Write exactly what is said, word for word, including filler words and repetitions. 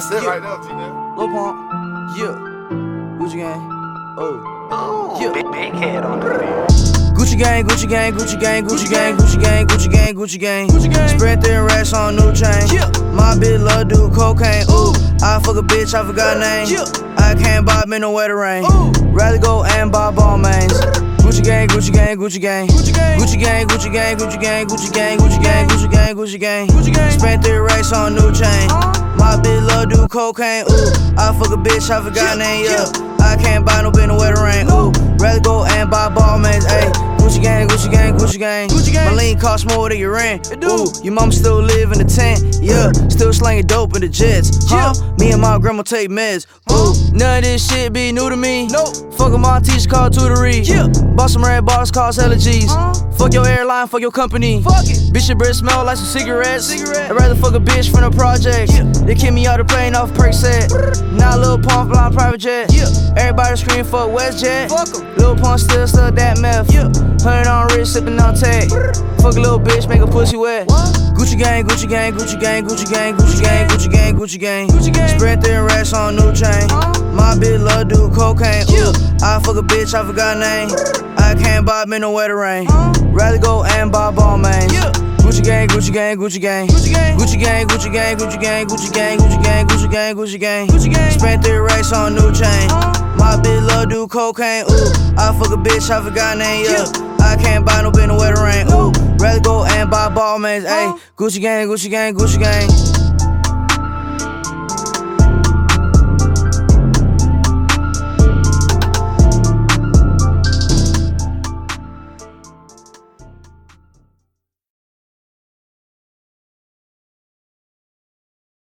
That's it Yeah. right there, T-Nell. Lil Pump, yeah. Gucci gang, oh, Oh, yeah. big, big head on the beat. Gucci gang, Gucci gang, Gucci gang, Gucci gang, Gucci gang, Gucci gang, Gucci gang, Gucci gang. Spread thin racks on new chain. Yeah. My bitch love do cocaine. Ooh, I fuck a bitch, I forgot name. Yeah. I can't buy me no wetter rain. Ooh, rather go and buy ball mains. Gucci gang, Gucci gang, Gucci gang, Gucci gang, Gucci gang, Gucci gang, Gucci gang, Gucci gang, Gucci gang, Gucci gang, Gucci gang, Gucci gang. Spent three racks on new chain. My bitch love do cocaine. Ooh, I fuck a bitch, I forgot name. Yeah, I can't buy no bitch no wetter rain. Ooh, rather go and buy ball mains. Ayy, Gucci gang, Gucci gang, Gucci gang, Gucci gang. My lean cost more than your rent. Ooh, your mom still live in the tent. Yeah, still slanging dope in the jets. Huh? Me and my grandma take meds. Ooh, none of this shit be new to me. Nope. Fuck with my teacher called tutory. Yeah. Bought some red bars, cause hella G's. Uh, fuck your airline, fuck your company. Fuck it. Bitch, your breath smell like some cigarettes. Cigarette. I'd rather fuck a bitch from the projects. Yeah. They kick me out the plane off perk set. Now Lil Pump flying private jet. Yeah. Everybody scream for WestJet. Fuck em. Lil Pump still stuck that meth. Yeah. Hundred on wrist, sippin' on tech. Fuck a little bitch, make a pussy wet. What? Gucci gang, Gucci gang, Gucci gang, Gucci gang, Gucci gang, Gucci gang, Gucci gang, Gucci gang. Spread thin racks on new chain. My bitch love do cocaine. Ooh, I fuck a bitch, I forgot name. I can't buy me no wetter rain. Rather go and buy ball mains. Gucci gang, Gucci gang, Gucci gang, Gucci gang, Gucci gang, Gucci gang, Gucci gang, Gucci gang, Gucci gang, Gucci gang, Gucci gang, Gucci gang. Spent three racks on new chain. My bitch love do cocaine. Ooh, I fuck a bitch, I forgot name. Yeah, I can't buy no bitch no wetter rain. Ooh, rather go and buy ball mains. Ayy, Gucci gang, Gucci gang, Gucci gang.